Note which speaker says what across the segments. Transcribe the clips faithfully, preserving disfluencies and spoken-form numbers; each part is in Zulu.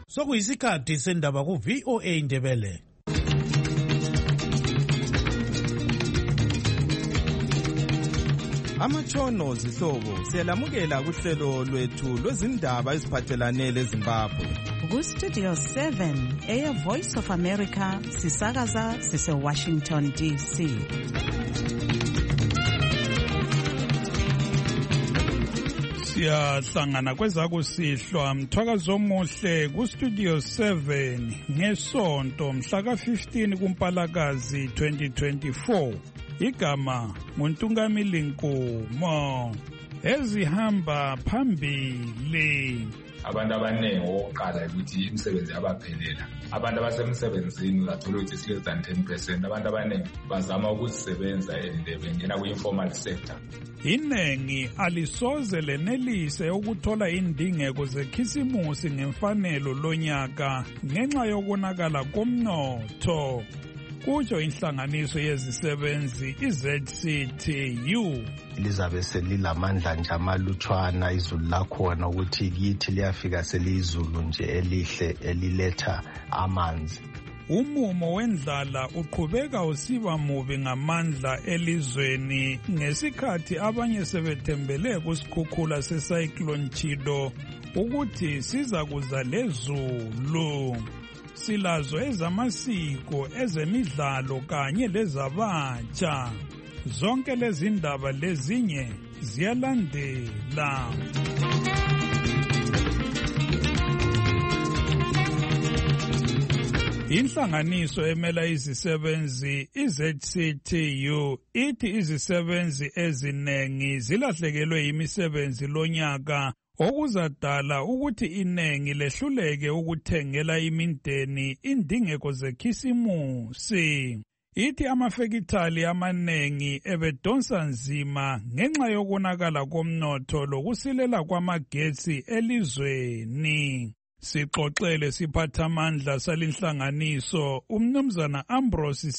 Speaker 1: sokuyisikhathi sendaba ku V O A Ndebele.
Speaker 2: Amatshono zihlobo siyalamukela kuhlelo lwethu lwezindaba eziphathelane leZimbabwe.
Speaker 3: Ku Studio seven eya Voice of America sisakaza sise Washington D C.
Speaker 4: Siyahlangana kwezakusihlwa mthwakazo omuhle ku Studio seven ngesonto mhla ka fifteen kuMpalakazi twenty twenty-four. Igama nguNtungamili Nkomo ezihamba phambili.
Speaker 5: Abantu abaningi oqala ukuthi imisebenzi yabaphelela. Abantu abasemsebenzini uzathola ukuthi less than ten percent abantu abaningi bazama ukusebenza bengena ku-informal sector.
Speaker 4: Inengi alisoze lenelise ukuthola indingeko zekhisimusi ngemfanelo lonyaka ngenxa yokonakala komnotho. Kutsho inhlanganiso yezisebenzi i-Z C T U.
Speaker 6: Lizabe selilamandla nje amalutshwana izulu lakhona ukuthi kithi liyafika selizulu nje elihle eliletha amanzi.
Speaker 4: Umumo wendlala uqhubeka usiba mubi ngamandla elizweni ngesikhathi abanye sebethembele kusikhukhula secyclone Chido ukuthi siza kuza lezulu. Silazo ezamasiko, ezemidlalo kanye lezabatsha. Zonke lezi ndaba lezinye ziyalandela. Inhlanganiso emela izisebenzi i-Z C T U ithi izisebenzi ezinengi zilahlekelwe imisebenzi lonyaka okuzadala ukuthi inengi lehluleke ukuthengela imindeni indingeko zekhisimusi. Ithi amafekithali amanengi ebedonsa nzima ngenxa yokonakala komnotho lokusilela kwamagetsi elizweni. Sixoxele siphathamandla salinhlanganiso umnumzana Ambrose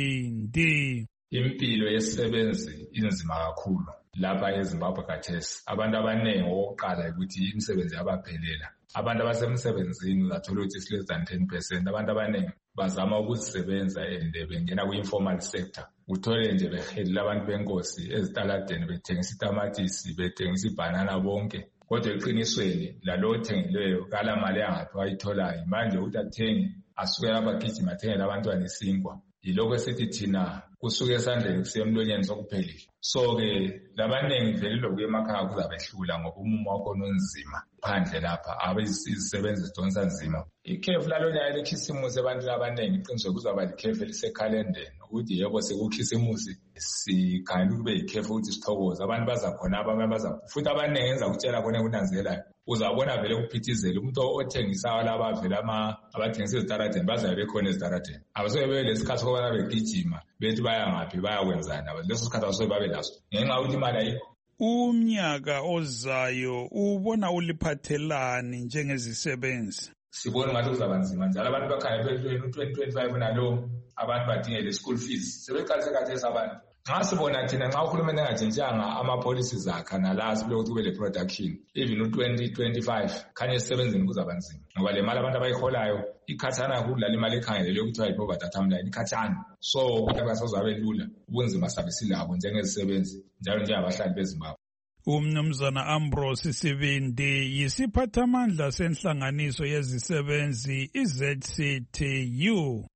Speaker 4: Sibindi.
Speaker 5: Impilo yesisebenzi inzima kakhulu. Lapha eZimbabwe khathesi abantu abaningi oqala ukuthi imisebenzi yabaphelela. Abantu abasemsebenzini uzathola ukuthi less than ten percent abantu abaningi bazama ukusebenza bengena ku-informal sector. Uthole nje behedela abantu benkosi ezitaladeni bethengisa itamatisi bethengisa ibhanana bonke. Kodwa eqinisweni lalo othengileyo kala mali angaphi ayitholayo manje uthi athenge asuke abagijima athengele abantwana isinkwa. Yilokho esithi thina kusuke esandleni kusemlonyeni sokuphelile. So-ke labanengi vele lokuya emakhaya kuzabehlula ngoba umumo wakho onzima phandle lapha abezisebenzi zidonsa nzima. Ikhefu lalonyaka lekhisimusi ebantwini abaningi iqiniswe kuzaba likhefu elisekhalendeni ukuthi yebo sekukhisimusi sikhangela kube yikhefu ukuthi sithokoze abantu bazakhona abanye baza futhi abaningi enza ukutshela khona kunanzelayo. Uzabona vele kuphithizela umuntu othengisayo laba vele ama abathengisa ezitaradeni bazabe bekhona ezitaradeni. Abasoke bebe lesikhathi sokubana begijima bethi baya ngaphi bayakwenzana leso sikhathi abasoke babe laso ngenxa ukuthi imali ayikho.
Speaker 4: Umnyaka ozayo ubona uliphathelani njengezisebenzi?
Speaker 5: Sibona ngathi kuzaba nzima njalo abantu bakhangela twenty twenty-five nalo abantu badingele school fees sebeqalise kathesi abantu. Nxa sibona thina nxa uhulumeni engajintshanga ama-policies akhe nala sibile ukuthi kube le-production even u-twenty twenty-five khanye esisebenzini kuzaba nzima ngoba le mali abantu abayiholayo ikhathana kudlala imali ekhangelelwe ukuthiwa yi-poverty timeline ikhathana. So ukuthi akasazabe lula ubunzima sabe silabo njengezisebenzi njalo njengabahlali beZimbabwe.
Speaker 4: Umnumzana Ambrose Sibindi yisiphathamandla senhlanganiso yezisebenzi i-Z C T U.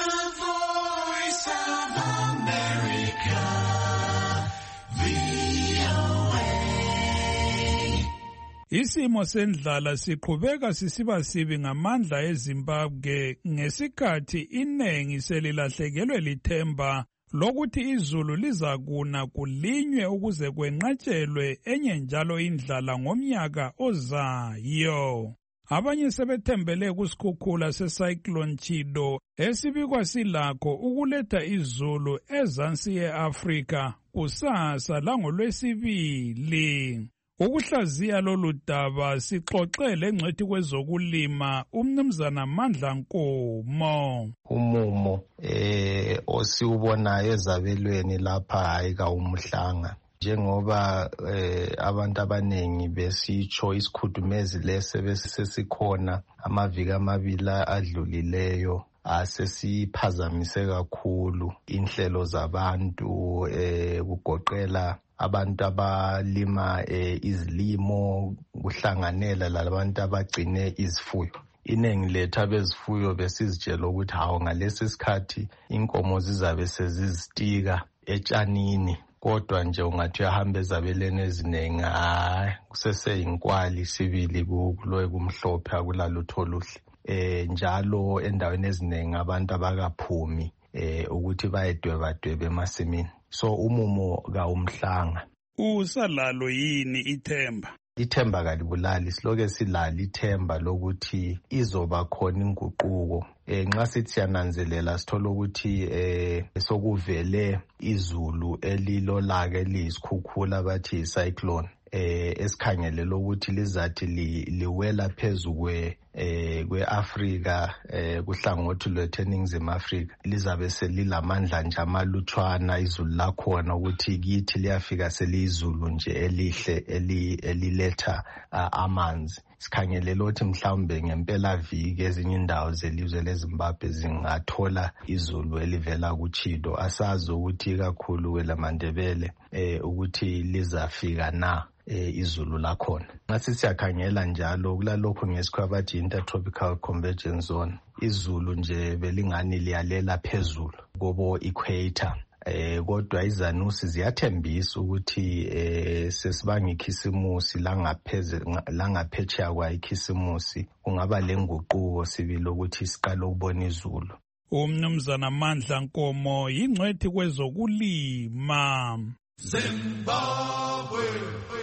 Speaker 4: Isimo sendlala siqhubeka sisiba sibi ngamandla eZimbabwe ngesikhathi inengi selilahlekelwe lithemba lokuthi izulu lizakuna kulinywe ukuze kwenqatshelwe enye njalo indlala ngomnyaka ozayo. Abanye sebethembele kusikhukhula secyclone Chido esibikwa silakho ukuletha izulu ezansi ye-Afrika kusasa langolwesibili. Ukuhlaziya lolu daba sixoxele ngcwethi kwezokulima umnumzana Mandla Nkomo.
Speaker 6: Umumo eh osiubonayo ezabelweni lapha hayi ka umhlanga Njengoba eh, abantu abanengi besitsho isikhudumezi lese besesikhona amaviki amabili adlulileyo asesiphazamise kakhulu inhlelo zabantu eh, kugoqela abantu abalima eh, izilimo kuhlanganela labantu abagcine izifuyo. Iningi lethu abezifuyo besizitshela ukuthi hawo ngalesi sikhathi inkomo zizabe sezizitika etshanini, kodwa nje ungathi uyahamba ezabeleni eziningi hayi kuseseyinkwali sibili kuloye kumhlophe akulalutho oluhle. Eh njalo endaweni eziningi abantu abakaphumi eh ukuthi bayedwebadwebe emasimini, so umumo kawumhlanga.
Speaker 4: Usalalo yini ithemba?
Speaker 6: Ithemba kalibulali, siloke silalo ithemba lokuthi izoba khona inguquko. Eh nxa sithi yananzelela sithola ukuthi eh sokuvele izulu elilolaka eliyisikhukhula bathi icyclone eh esikhangelela ukuthi lizathi liwela phezukwe eh kweAfrika eh kuhlangothi lweTheningizimu Afrika lizabe selilamandla nje amalutshwana izulu lakhona ukuthi kithi liyafika selizulu nje elihle eliletha amanzi. Sikhangelela ukuthi mhlawumbe ngempela viki ezinye indawo zelizwe leZimbabwe zingathola izulu elivela kuChido. Asazi ukuthi kakhulu kwelaMandebele eh ukuthi lizafika na eh izulu lakhona. Ngathi siyakhangela njalo kulalokho ngesikho abathi intertropical convergence zone, izulu nje belingani liyalela phezulu kobo equator. Eh kodwa izanusi ziyathembisa ukuthi eh sesibanga ikhisimusi langapheze langaphetsheya kwa ikhisimusi kungaba lenguquko sibili ukuthi siqale ukubona izulu.
Speaker 4: Umnumzana Mandla Nkomo yingcwethi kwezokulima.
Speaker 7: Zimbabwe.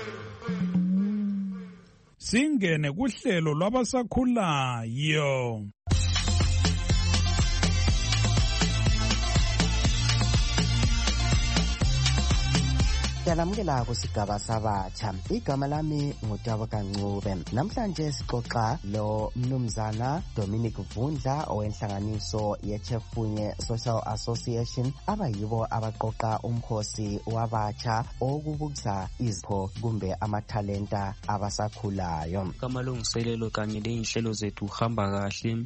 Speaker 4: Singene kuhlelo lwabasakhulayo.
Speaker 8: Yalamukela kusigaba sabatsha. Igama lami nguTabo Kancube. Namhlanje sixoxa lo mnumzana Dominic Vundla owenhlanganiso yeChefunye Social Association abayibo abaqoqa umkhosi wabatsha okubuza izipho kumbe amathalenta abasakhulayo.
Speaker 9: Kamalungiselelo kanye leinhlelo zethu uhamba kahle.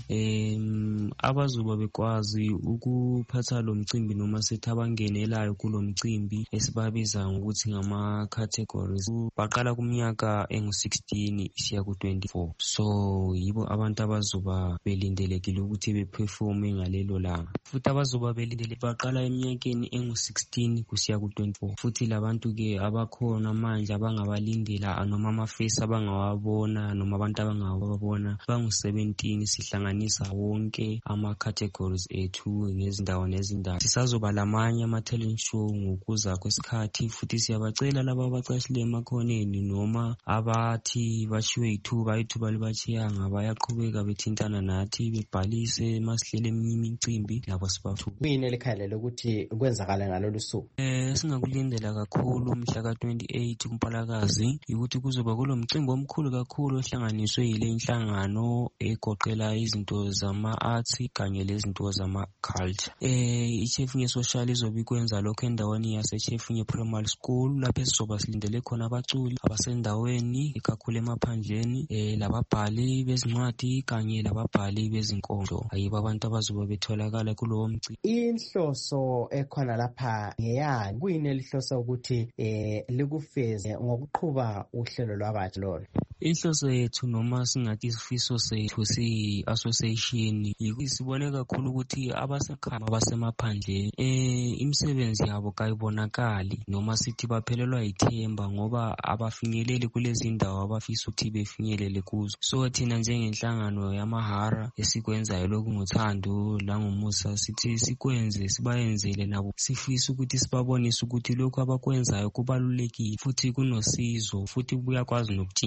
Speaker 9: Em abazuba bekwazi ukuphatha lo mcimbi noma sethi abangenelayo kulo mcimbi esibabiza ukuthi ngama categories baqala kuminyaka engu sixteen isiya ku twenty-four, so yibo abantu abazoba belindelekile ukuthi beperforme ngalelo langa. Futhi abazoba belindele baqala eminyakeni engu sixteen kusiya ku twenty-four. Futhi labantu ke abakhona manje abangabalindela noma ama face abangawabona noma abantu abangawabona bangu seventeen, sihlanganisa wonke ama categories ethu ngezindawo nezindawo. Sisazoba lamanye ama talent show ngokuza kwesikhathi, futhi siyabacela laba abacashile emakhoneni noma abathi bashiwe ithuba ithuba libachiyanga bayaqhubeka bethintana nathi bebhalise masihlele eminye imicimbi labo sibathu.
Speaker 8: Kuyini elikhalela ukuthi kwenzakala ngalolu suku?
Speaker 9: Eh singakulindela kakhulu mhla ka twenty-eight kuMpalakazi ukuthi kuzoba kulo mcimbi omkhulu kakhulu ohlanganiswe yile inhlangano egoqela izinto zama arts kanye lezinto zama culture. Eh iChefunye Social izobe ikwenza lokho endaweni yase Chefunye Primary School lapho esizoba silindele khona abaculi abasendaweni ikakhulu emaphandleni eh lababhali bezincwadi kanye lababhali bezinkondlo ayibo abantu abazoba betholakala kulowo mcimbi.
Speaker 8: Inhloso ekhona lapha ngeyani? Kuyini elihlosa ukuthi eh likufeze ngokuqhuba uhlelo lwabatsha lolo?
Speaker 9: Inhloso yethu noma singathi isifiso sethu si association yikubone kakhulu ukuthi abasekhaya abasemaphandleni eh imisebenzi yabo kayibonakali noma sithi baphelelwa ithemba ngoba abafinyeleli kulezi indawo abafisa ukuthi befinyelele kuzo. So thina njengenhlangano yamahara esikwenzayo lokhu ngothando la ngomusa sithi sikwenze sibayenzele nabo, sifisa ukuthi sibabonise ukuthi lokho abakwenzayo kubalulekile futhi kunosizo futhi kuyakwazi nokutshintsha impilo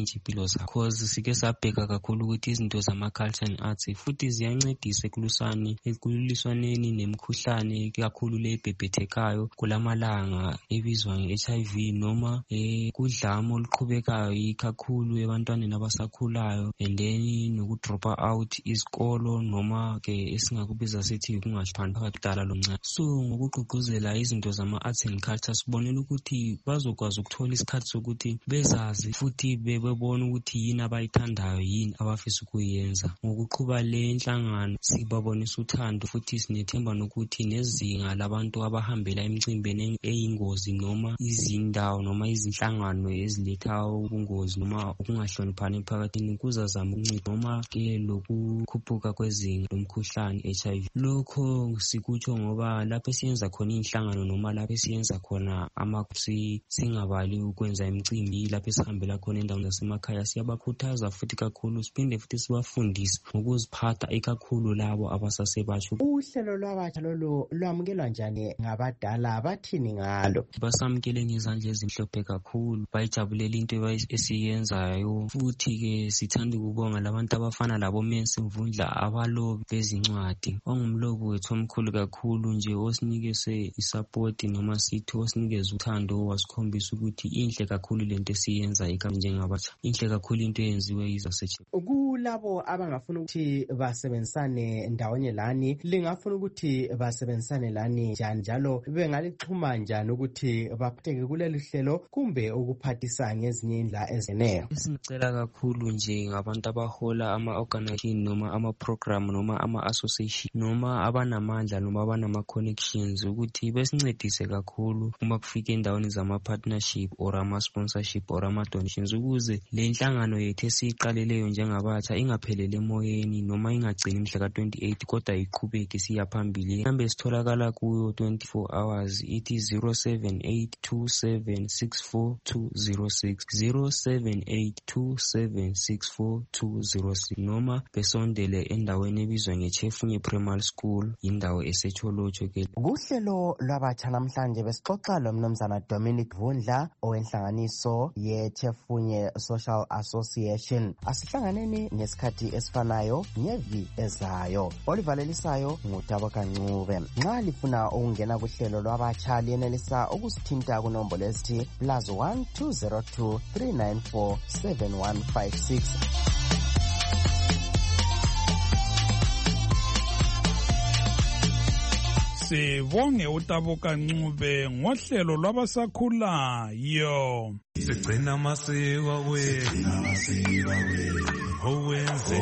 Speaker 9: Xhosa because sike sabheka kakhulu ukuthi izinto zama-culture and arts futhi ziyancedisa ekulusani ekuliswaneni nemikhuhlane kakhulu le ebhebhethekayo kulamalanga ebizwa nge-H I V noma eh kudlamo oluqhubekayo ikakhulu ebantwaneni abasakhulayo and then nokudropa out isikolo noma ke esingakubiza sithi kungahlupani phakathi kudala lomncane. So ngokugqugquzela izinto zama-arts and culture sibonela ukuthi bazokwazi ukuthola isikhathi sokuthi bezazi futhi bebebona ukuthi yini abayithandayo yini abafisa ukuyenza. Ngokuqhuba le nhlangano sibabonisa uthando futhi sinethemba nokuthi nezinga labantu abahambela emicimbini eyingozi noma izindawo noma izinhlangano eziletha ubungozi noma ukungahloniphani emphakathini kuzazama ukuncipha noma ke lokukhuphuka kwezinga lomkhuhlane H I V. Lokho sikutsho ngoba lapho siyenza khona inhlangano noma lapho siyenza khona amakusi singabali ukwenza imicimbi lapho sihambela khona endaweni zasemakhaya siyabakhuthaza futhi kakhulu siphinde futhi sibafundise ngokuziphatha ikakhulu labo abasasebasho.
Speaker 8: Uhlelo lwabatsha lolu lwamukelwa njani ngabadala bathini ngalo?
Speaker 9: Basamukele ngezandla ezimhlophe kakhulu bayijabulela into esiyenzayo futhi ke sithanda ukubonga labantu abafana labo Mensi Mvundla abalobi bezincwadi ongumlobi wethu omkhulu kakhulu nje osinikeze isupport noma sithi osinikeze uthando wasikhombisa ukuthi inhle kakhulu lento esiyenza njengabatsha inhle kakhulu into eyenziwe izasethi.
Speaker 8: Kulabo abangafuna ukuthi basebenzisane ndawonye lani lingafuna ukuthi basebenzisane lani njani njalo bengalixhuma njani ukuthi baphatheke kuleli hlelo kumbe ukuphathisa ngezinye indlela ezeneyo?
Speaker 9: Sicela kakhulu nje ngabantu abahola ama-organization noma ama-program noma ama-association noma abanamandla noma abanama-connections ukuthi besincedise kakhulu uma kufika endaweni zama-partnership or ama-sponsorship or ama-donations ukuze le nhlangano yethu esiyiqaleleyo njengabatsha ingaphelele emoyeni noma ingagcini mhla ka-twenty-eight kodwa iqhubeke siya phambili. Inamba sitholakala kuyo twenty-four hours ithi zero seven eight two seven six four two zero six zero seven eight two seven six four two zero six noma besondele endaweni ebizwa ngeChefunye Primary School indawo eseCholocho ke.
Speaker 8: Kuhlelo lwabatsha namhlanje besixoxa lo mnumzana Dominic Mvundla owenhlanganiso yeChefunye Social Association. Asihlanganeni ngesikhathi esifanayo ngevi ezayo. Olivalelisayo ngutabo kancube. Nxa lifuna ukungena kuhlelo lwabatsha liyenelisa ukusithinta kunombolo ezithi plus one two zero two three nine four seven one five six.
Speaker 4: Sibonge uTabo Kancube ngohlelo lwabasakhulayo.
Speaker 7: Sigcina amasiko wethu owenze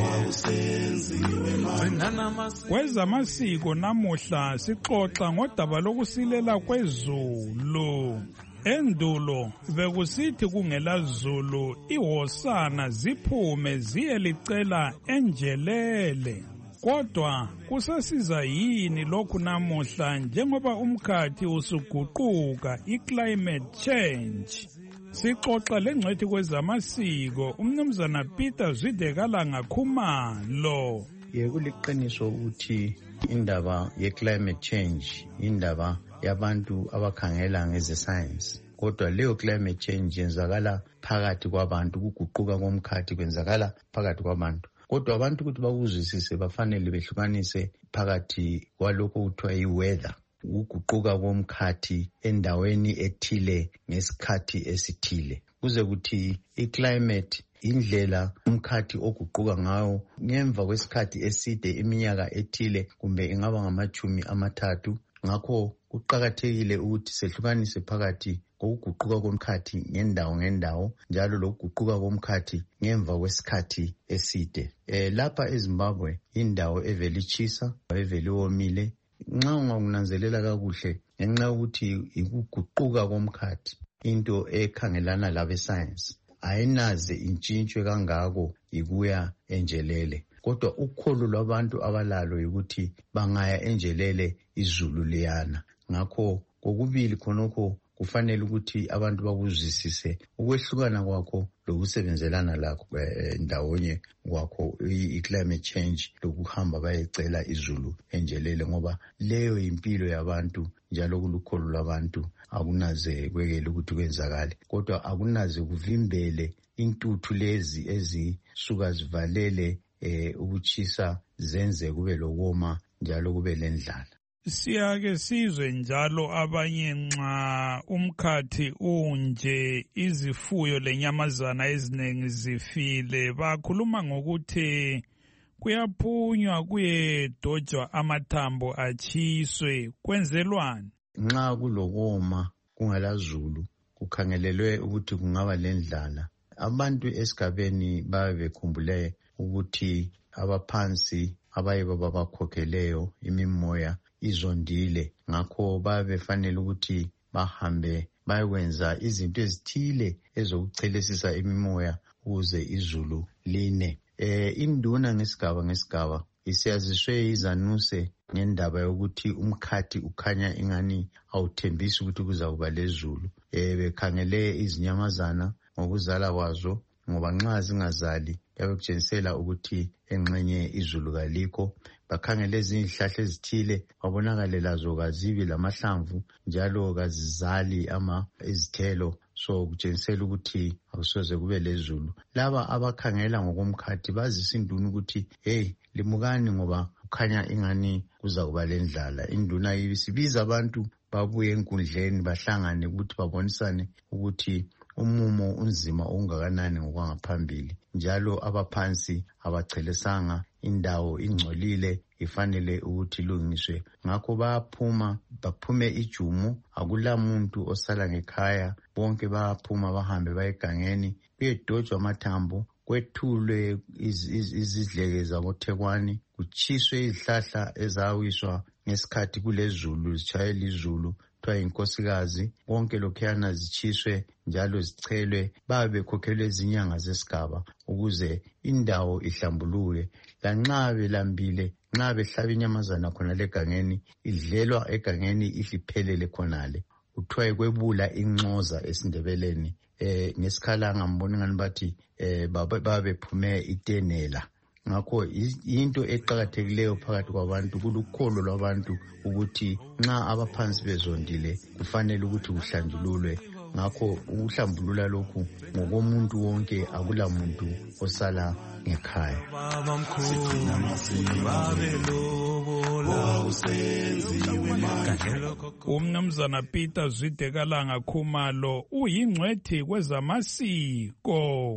Speaker 4: kwezamasiko namuhla sixoxa ngodaba lokusilela kwezulu. Endulo bekusithi kungela zulu ihosana ziphume ziyelicela enjelele. Kodwa kusasiza yini lokhu namuhla njengoba umkhathi usuguquka i-climate change? Sixoxa lengcwethi kwezamasiko umnumzana Peter Zwidekalanga Khumalo.
Speaker 10: Yekuliqiniso ukuthi indaba ye-climate change indaba yabantu abakhangela ngeze science. Kodwa leyo climate change yenzakala phakathi kwabantu, kuguquka komkhathi kwenzakala phakathi kwabantu. Kodwa abantu ukuthi bakuzwisise bafanele behlukanise phakathi kwalokho kuthiwa yi-weather, ukuguquka komkhathi endaweni ethile ngesikhathi esithile. Kuze kuthi i-climate indlela umkhathi oguquka ngayo ngemva kwesikhathi eside iminyaka ethile kumbe ingaba ngamachumi amathathu. Ngakho kuqakathekile ukuthi sehlukanise phakathi kokuguquka komkhathi ngendawo ngendawo njalo lokuguquka komkhathi ngemva kwesikhathi eside. Eh lapha eZimbabwe indawo evele ichisa evele omile. Nxa ungakunanzelela kakuhle ngenxa ukuthi ikuguquka komkhathi into ekhangelana labe science ayinaze intshintshwe kangako ikuya enjelele. Kodwa ukholo lwabantu abalalo ukuthi bangaya enjelele izulu liyana. Ngakho kokubili khonokho kufanele ukuthi abantu bakuzwisise ukwehlukana kwakho lokusebenzelana lakho ndawonye kwakho i-climate change lokuhamba bayecela izulu enjelele ngoba leyo impilo yabantu njalo kulukholo lwabantu akunaze kwekele ukuthi kwenzakale, kodwa akunaze kuvimbele intuthu lezi ezisuka zivalele eh, ukuchisa zenze kube lokoma njalo kube lendlala.
Speaker 4: Siyake sizwe njalo abanye nxa umkhathi unje izifuyo lenyamazana eziningi zifile bakhuluma ngokuthi kuyaphunywa kuyedojwa amathambo achiswe, kwenzelwani?
Speaker 10: Nxa kulokoma kungalazulu kukhangelelwe ukuthi kungaba lendlala, abantu esigabeni babe bekhumbule ukuthi abaphansi abayibo babakhokheleyo imimoya izondile, ngakho babe befanele ukuthi bahambe bayekwenza izinto ezithile ezokuchelesisa imimoya ukuze izulu line. Eh induna ngesigaba ngesigaba isiyaziswe izanuse ngendaba yokuthi umkhathi ukhanya ingani awuthembisi ukuthi kuzakuba lezulu. Eh bekhangele izinyamazana ngokuzala kwazo, ngoba nxa zingazali yabe kutshengisela ukuthi engxenye izulu kalikho. Bakhangele izihlahla ezithile babonakale lazo kazibi lamahlamvu njalo kazizali ama izithelo, so kutshengisela ukuthi akusoze kube lezulu. Laba abakhangela ngokomkhathi bazisa induna ukuthi hey limukani ngoba kukhanya ingani kuza kuba lendlala. Induna ibisibiza abantu babuye enkundleni bahlangane ukuthi babonisane ukuthi umumo unzima ongakanani ngokwangaphambili, njalo abaphansi abachelesanga, indawo ingcolile ifanele ukuthi ilungiswe. Ngakho baphuma baphume ijumu, akula muntu osala ngekhaya, bonke baphuma bahambe bayegangeni kuyedojwa amathambo, kwethulwe izidleke zaboThekwani, kuchiswe izihlahla ezawiswa ngesikhathi kulezulu zitshayela izulu kuthiwa inkosikazi, konke lokhuyana zichiswe njalo zichelwe, babe bekhokhelwe izinyanga zesigaba ukuze indawo ihlambuluke. Lanxa belambile, nxa behlaba inyamazana khona legangeni, idlelwa egangeni ihliphelele khonale, kuthiwa kwebula inxoza esindebeleni. Eh ngesikhala ngambona ngani bathi eh baba bephume itenela. Ngakho into eqhakathekileyo phakathi kwabantu kulukholo lwabantu ukuthi nxa abaphansi bezondile kufanele ukuthi kuhlanjululwe. Ngakho ukuhlambulula lokhu ngokomuntu wonke, akula muntu osala ngekhaya.
Speaker 4: Umnumzana Peter Zwidekalanga Khumalo uyingcwethi kwezamasiko.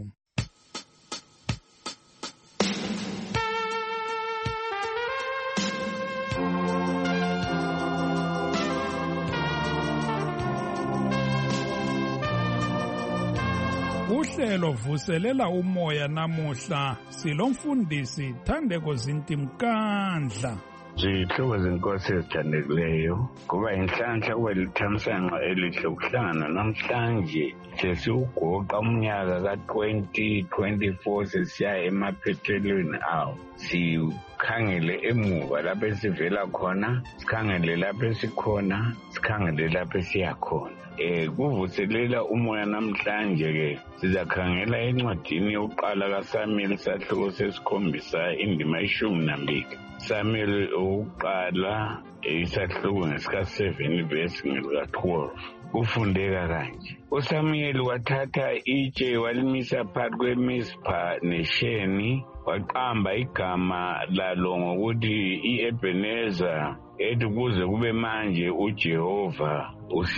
Speaker 4: Uhlelo vuselela umoya namuhla silomfundisi Thandeko Zintimkandla.
Speaker 11: Zihlobo zenkosi ezithandekileyo, kuba inhlanhla kwelithamsanqa elihle ukuhlangana namhlanje sesiugoqa umnyaka ka twenty twenty-four sesiya emaphethelweni awo. Sikhangele emuva lapho esivela khona, sikhangele lapho esikhona, sikhangele lapho esiyakhona. Eh kuvuselela umoya namhlanje ke sizakhangela encwadini yokuqala kaSamuel sahluko sesikhombisa indima ishumi nambili. Samuel uqala isahluko ngesika seven verse ngeka twelve. Kufundeka kanje: uSamuel wathatha itshe walimisa phakathi kweMizpha neSheni, waqamba igama lalo ngokuthi i-Ebeneza, ethi kuze kube manje uJehova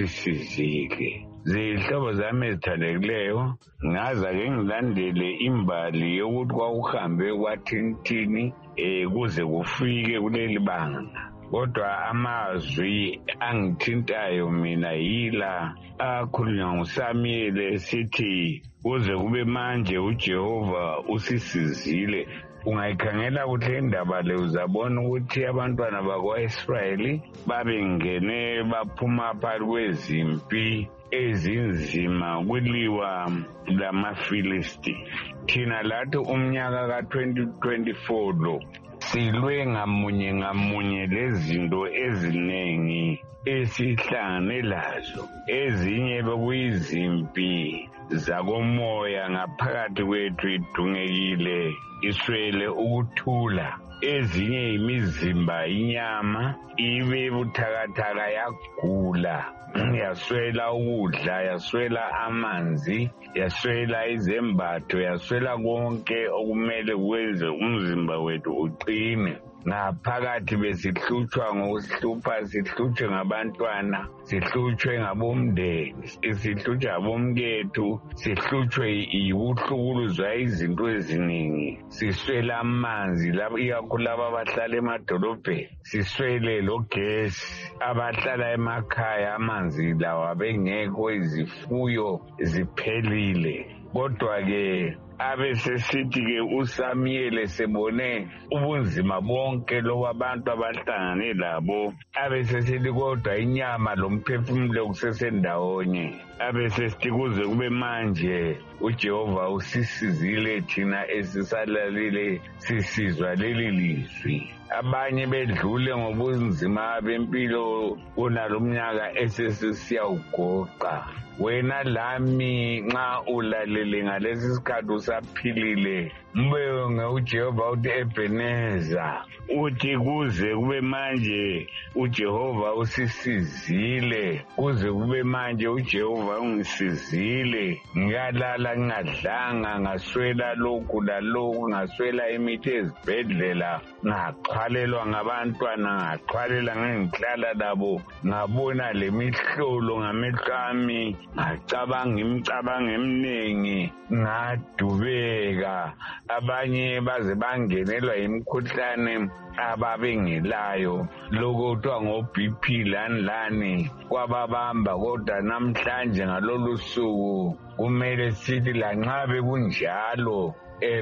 Speaker 11: usisizile. Zihlobo zami ezithandekileyo, ngaza ke ngilandele imbali yokuthi kwakuhambe kwathintini eh kuze kufike kuleli banga. Kodwa amazwi angithintayo mina yila akhulunywa nguSamuel esithi kuze kube manje uJehova usisizile. Ungayikhangela ukuthi indaba le uzabona ukuthi abantwana bakwa-Israyeli babengene baphuma phakathi kwezimpi ezinzima kuliwa lamaFilisti. Thina lathi umnyaka ka twenty twenty-four lo silwe ngamunye ngamunye lezinto eziningi esihlangane lazo, ezinye bekuyizimpi zakomoya ngaphakathi kwethu idungekile iswele ukuthula, ezinye imizimba inyama ibe buthakathaka yagula yaswela ukudla, yaswela amanzi, yaswela izembatho, yaswela konke okumele kwenze umzimba wethu uqine. Ngaphakathi besihlutshwa ngokusihlupha, sihlutshwe ngabantwana, sihlutshwe ngabomndeni, sihlutshwe ngabomkethu, sihlutshwe yikuhlukuluzwa izinto eziningi, siswele amanzi, ikakhulu laba abahlala emadolobheni, siswele logesi, abahlala emakhaya amanzi lawa bengekho, izifuyo ziphelile. Kodwa-ke abesesithi-ke uSamuyeli sebone ubunzima bonke lobu abantu abahlangane labo, abesesithi kodwa inyama lomphefumulo kusesendawonye. Abesesithi kuze kube manje uJehova usisizile thina esisalalile sisizwa leli lizwi. Abanye bedlule ngobunzima bempilo kunalo mnyaka esesiyawugoqa. Wena lami nxa ulalele ngalesi sikhathi usaphilile, mbonge uJehova uthi Ebeneza, uthi kuze kube manje uJehova usisizile, kuze kube manje uJehova ungisizile, ngalala ngadlanga, ngaswela lokhu lalokhu, ngaswela imithi ezibhedlela, ngaxhwalelwa ngabantwana, ngaxhwalela ngengihlala labo, ngabona lemihlolo ngamehlo ami, ngacabanga imicabango eminingi, ngadubeka. Abanye baze bangenelwa imikhuhlane ababengelayo, lokuthiwa ngo-B P lani lani kwababamba. Kodwa namhlanje ngalolu suku kumele sithi lanxa bekunjalo,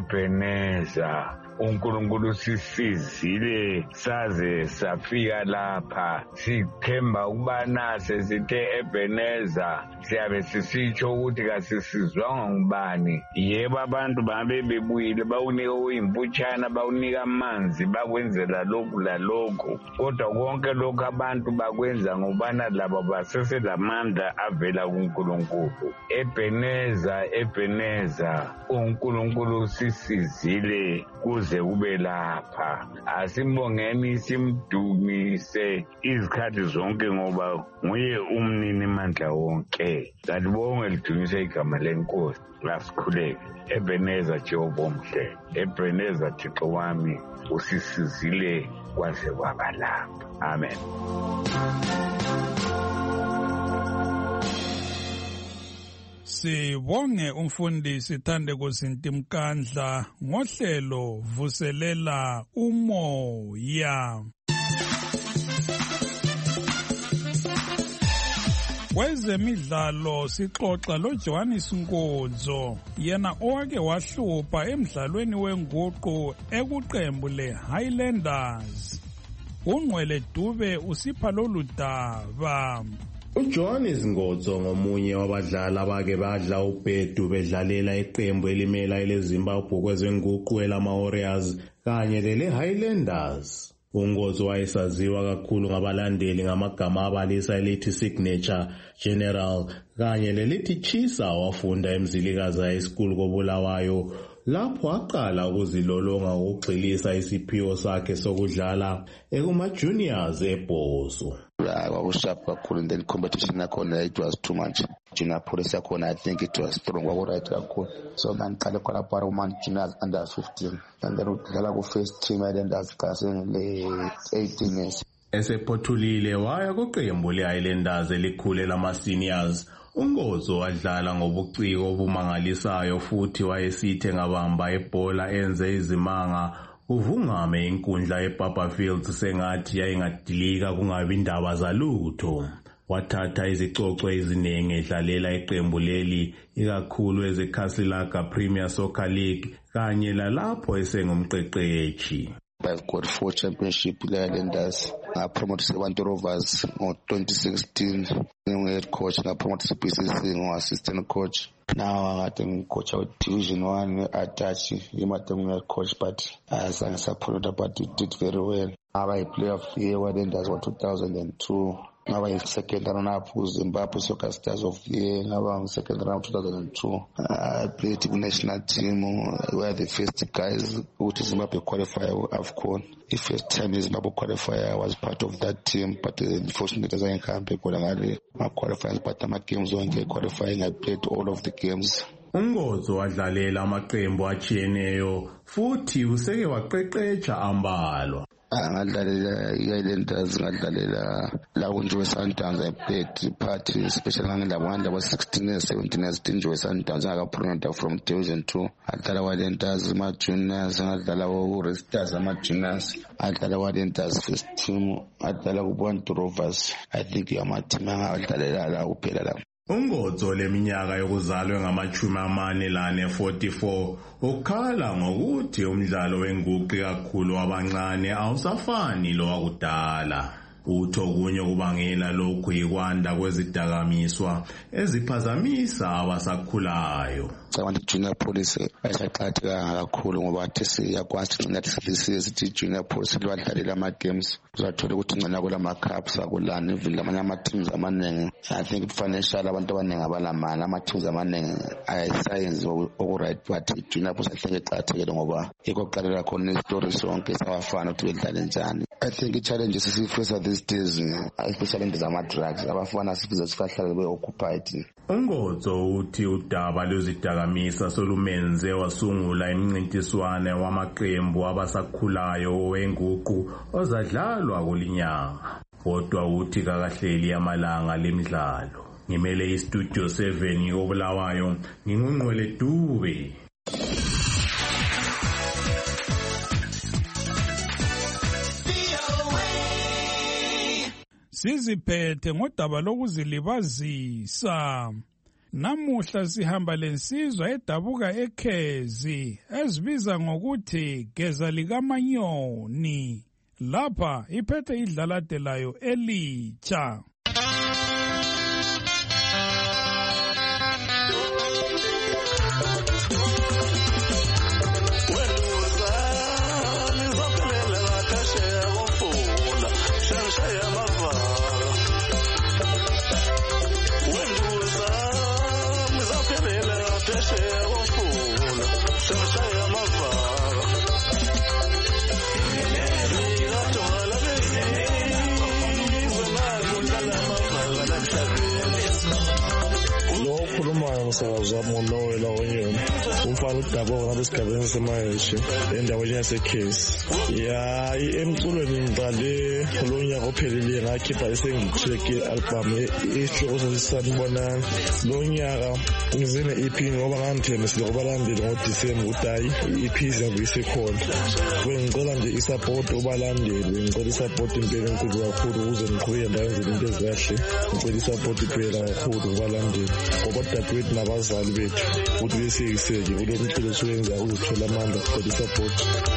Speaker 11: Ebeneza, uNkulunkulu sisizile saze safika lapha. Sithemba ukubana sesithe Ebeneza siyabe sisitsho ukuthi kasisizwanga ngubani. Yebo, abantu babe bebuyile bawunika uyimputshana, bawunika amanzi, bakwenzela lokhu lalokhu, kodwa konke lokhu abantu bakwenza ngobana labo baseselamandla avela kuNkulunkulu. Ebeneza, Ebeneza, uNkulunkulu sisizile kuze kube lapha. Asimbongeni, simdumise izikhathi zonke ngoba nguye umnini mandla wonke. Salibonge lidumise igama lenkosi. Lasikhuleke. Ebeneza Jehova omhle, Ebeneza Thixo wami, usisizile kwaze kwaba lapha. Amen.
Speaker 4: Sibonge umfundisi Thandeko Zintimkandla ngohlelo Vuselela Umoya. Kwezemidlalo sixoxa loJohannes Nkonzo, yena owake wahlupha emidlalweni wenguqu ekuqembu leHighlanders. uNgcwele Dube usipha lolu daba.
Speaker 6: uJohannes Nkonzo ngomunye wabadlali abake badla ubhedu bedlalela iqembu elimela eleZimbabwe kwezenguqu elama-Warriors kanye lele-Highlanders. uNkonzo wayesaziwa kakhulu ngabalandeli ngamagama abalisa elithi Signature, General kanye lelithi Chisa. Wafunda eMzilikazi High School koBulawayo, lapho aqala ukuzilolonga ukugxilisa isiphiwo sakhe sokudlala ekuma-juniors eBhoso.
Speaker 12: Kwakushap kakhulu, and then competition yakhona it was too much. Junior police yakhona I think it was strong, kwaku-right kakhulu. So ngangiqale khonapho kuma juniors under fifteen, and then udlala ku-first team Highlanders xa sengile-eighteen years.
Speaker 6: Esephothulile waya kuqembu le-Highlanders elikhule lama-seniors. uNkonzo wadlala ngobuciko obumangalisayo futhi wayesithe ngabamba ibhola enze izimanga uvungame inkundla eBaba Fields sengathi yayingadilika kungabi indaba zalutho. Wathatha izicoco eziningi edlalela iqembu leli, ikakhulu ezeKhasilaga Premier Soccer League kanye lalapho esengumqeqeshi.
Speaker 12: I've got four championship Highlanders. I promoted Sebantu Rovers in twenty sixteen. I'm head coach. I promoted P C C as assistant coach. Now I think coach of Division One Atachi. I'm head coach, but as I supported, but it did very well. I play of the year Highlanders was two thousand two. ngaba yi-second runner-up ku-Zimbabwe Soccer Stars of the Year, ngaba ngi-second runner-up two thousand two. I played ku-national team. We are the first guys ukuthi Zimbabwe qualify ku-AFCON. The first time Zimbabwe qualify, I was part of that team, but uh, unfortunately I can't play my qualifying, but my games won't qualifying. I played all of the games.
Speaker 13: uNgozo wadlalela amaqembu atshiyeneyo futhi useke waqeqetsha ambalwa.
Speaker 12: ngadlalela i-Islanders, ngadlalela la kunjwe Sundowns. I played part especially ngilabanda aba sixteen years seventeen years tinjwe Sundowns ngakapromote from division two. Ngadlala Islanders ama juniors, ngadlala ku Restars ama juniors, ngadlala Islanders first team, ngadlala ku Bond Rovers. I think ama team ngadlalela la kuphela la.
Speaker 13: uNgozo leminyaka yokuzalwa ngamachumi amane lane forty-four ukhala ngokuthi umdlalo wenguqi kakhulu wabancane awusafani lo wakudala. Utho kunye kubangela lokhu yikwanda kwezidakamizwa eziphazamisa abasakhulayo.
Speaker 12: Cabanga junior police ayisaqhatheka kakhulu ngoba thi siyakwazi ukuthi sithi junior police lwadlalela ama games uzathola ukuthi ngcana kula ma cups akulana even lamanye ama teams amanengi. I think financial abantu abanengi abalamana ama teams amanengi ayisayenzi oku right, but junior police ahleke qhathekile ngoba ikoqalela khona istory sonke sabafana ukuthi bedlale njani. I think the challenges sifisa these days, especially in the drugs, abafana sifisa sifahlale be occupied.
Speaker 13: uNgozo uthi udaba lwezidakamizwa solumenze wasungula imincintiswano wamaqembu abasakhulayo wenguqu ozadlalwa kulinyanga. Kodwa uthi kakahleli amalanga lemidlalo. Ngimele istudio seven obulawayo ngingunqwele Dube.
Speaker 4: Siziphethe ngodaba lokuzilibazisa. Namuhla sihamba lensizwa edabuka eKhezi ezibiza ngokuthi Geza likaManyoni. Lapha iphethe idlalade layo elitsha.
Speaker 14: Ngizamulowela wonyoni umfana udabuka ngabe esigabeni semayeshe endaweni yaseKhezi. Ya emculweni ngiqale lo nyaka ophelile ngakhipha esengicheck i-album isihloko sesisanibonana. Lo nyaka ngizine E P ngoba ngangithembisile kubalandeli ngoDisemba ukuthi hayi i-E P izabe isekhona. Ngicela nje isupport ubalandeli, ngicela isupport impela enkulu kakhulu ukuze ngiqhubeke ndayenze into ezikahle. Ngicela isupport impela kakhulu kubalandeli ngoba dadewethu nabazali bethu ukuthi besiyiseke kulo mculo siwenza ukuthola amandla for support.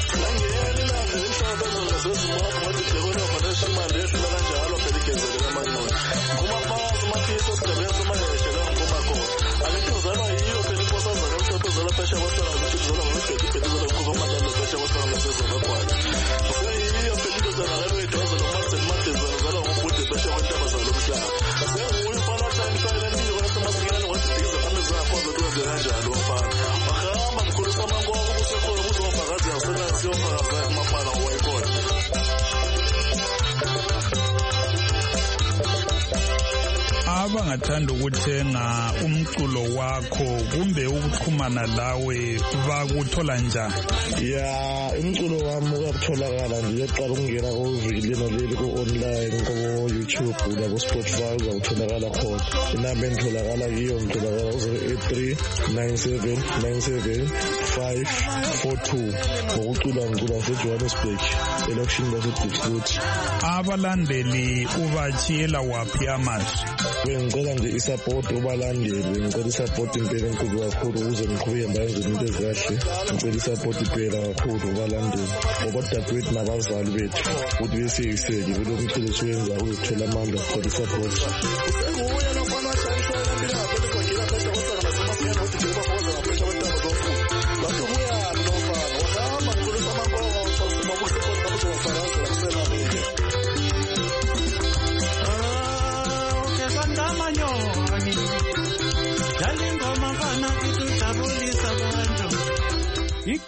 Speaker 4: Abangathanda ukuthenga umculo wakho kumbe ukuxhumana lawe bakuthola njani?
Speaker 14: Ya umculo wami uyatholakala nje uqala ukungena kuvikilino leli ku-online ku-YouTube la ku-Spotify uzawutholakala khona. Inamba engitholakala kiyo ngitholakala zero eight three nine seven nine seven five four two. Ngokucula ngicula waseJohannesburg elokishini lase-Diepsloot.
Speaker 4: Abalandeli ubachiyela waphi amazwi?
Speaker 14: Ngicela nje isupport ubalandeli, ngicela isupport impela enkulu kakhulu ukuze ngiqhubeke ndayenze into ezikahle. Ngicela isupport impela kakhulu ubalandeli ngoba dadewethu nabazali bethu ukuthi besiyiseke kulo mculo siwenza ukuthola amandla for the support.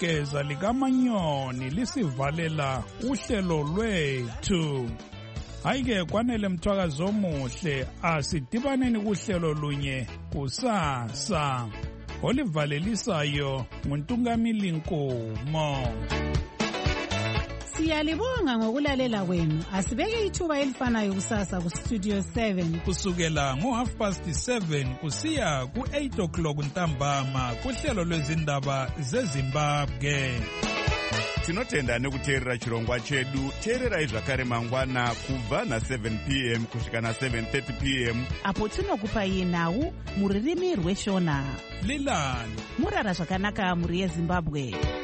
Speaker 4: igeza likamanyoni lisivalela uhlelo lwethu. Hayike kwanele mthwakazo omuhle, asidibaneni kuhlelo lunye kusasa. Olivalelisayo nguNtungamili Nkomo.
Speaker 15: Siyalibonga ngokulalela kwenu. Asibeke ithuba elifanayo kusasa ku Studio seven
Speaker 4: kusukela ngo half past seven kusiya ku eight o'clock ntambama kuhlelo lwezindaba zeZimbabwe.
Speaker 16: Tinotenda nekuteerera chirongwa chedu. Teererai zvakare mangwana kubva na seven p m kusvika na seven thirty p m
Speaker 3: apo tinokupai nhau muririmi rweshona.
Speaker 4: Lilani
Speaker 3: murara zvakanaka muri yeZimbabwe.